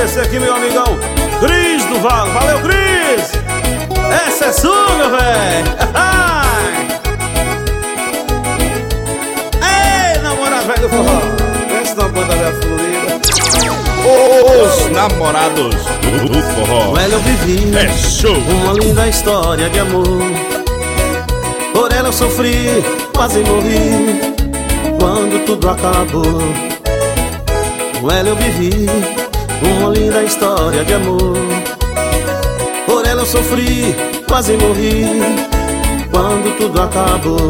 Esse aqui, meu amigão Cris do Vale. Valeu, Cris! Essa é sua, meu velho! Ei, namorado velho do forró! Pensa na banda velha fluida. Os namorados do forró. Com ela eu vivi É show! uma linda história de amor. Por ela eu sofri, quase morri quando tudo acabou. Com ela eu vivi uma linda história de amor. Por ela eu sofri, quase morri quando tudo acabou.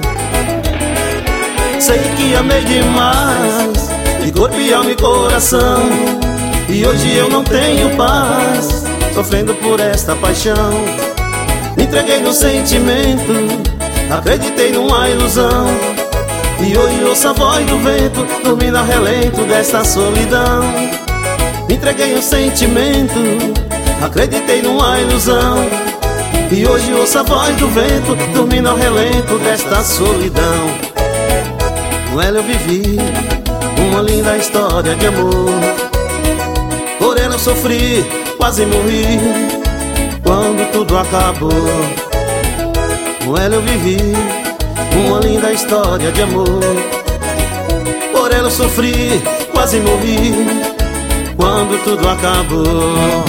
Sei que amei demais, de corpo e alma e coração, e hoje eu não tenho paz, sofrendo por esta paixão. Me entreguei no sentimento, acreditei numa ilusão, e hoje ouço a voz do vento, dormindo ao relento desta solidão. Me entreguei no sentimento, acreditei numa ilusão, e hoje ouço a voz do vento, dormindo ao relento desta solidão. Com ela eu vivi uma linda história de amor. Por ela eu sofri, quase morri quando tudo acabou. Com ela eu vivi uma linda história de amor. Por ela eu sofri, quase morri quando tudo acabou.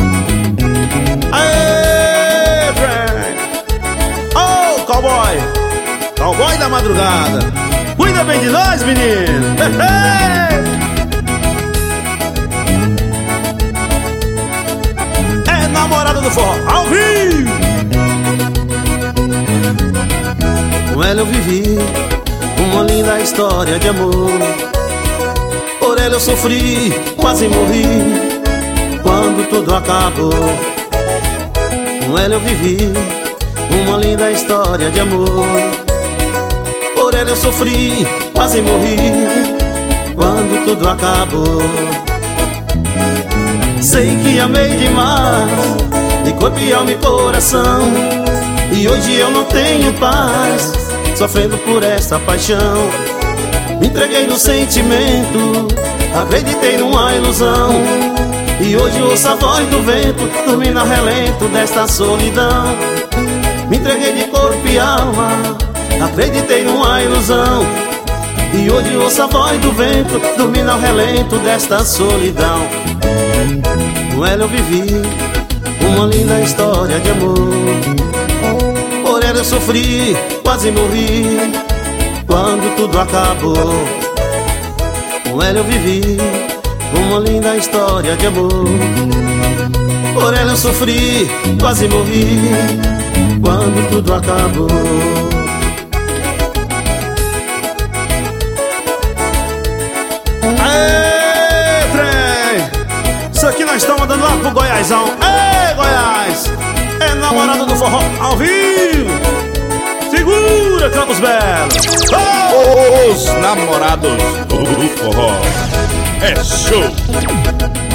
Aê, Frank! Oh, cowboy! Cowboy da madrugada! Cuida bem de nós, menino! É namorada do forró, ao vivo! Com ela eu vivi uma linda história de amor. Por ela eu sofri, quase morri quando tudo acabou. Com ela eu vivi uma linda história de amor. Por ela eu sofri, quase morri quando tudo acabou. Sei que amei demais, de corpo e alma e coração, e hoje eu não tenho paz, sofrendo por esta paixão. Me entreguei no sentimento, acreditei numa ilusão, e hoje ouço a voz do vento, dormindo ao relento desta solidão. Me entreguei de corpo e alma, acreditei numa ilusão, e hoje ouço a voz do vento, dormindo ao relento desta solidão. Com ela eu vivi uma linda história de amor. Por ela eu sofri, quase morri quando tudo acabou. Com ela eu vivi uma linda história de amor. Por ela eu sofri, quase morri quando tudo acabou. Isso aqui nós estamos mandando lá pro Goiásão. Ei, Goiás! É namorada do forró ao vivo. Segura, Campos Belos. Os namorados do forró. É show!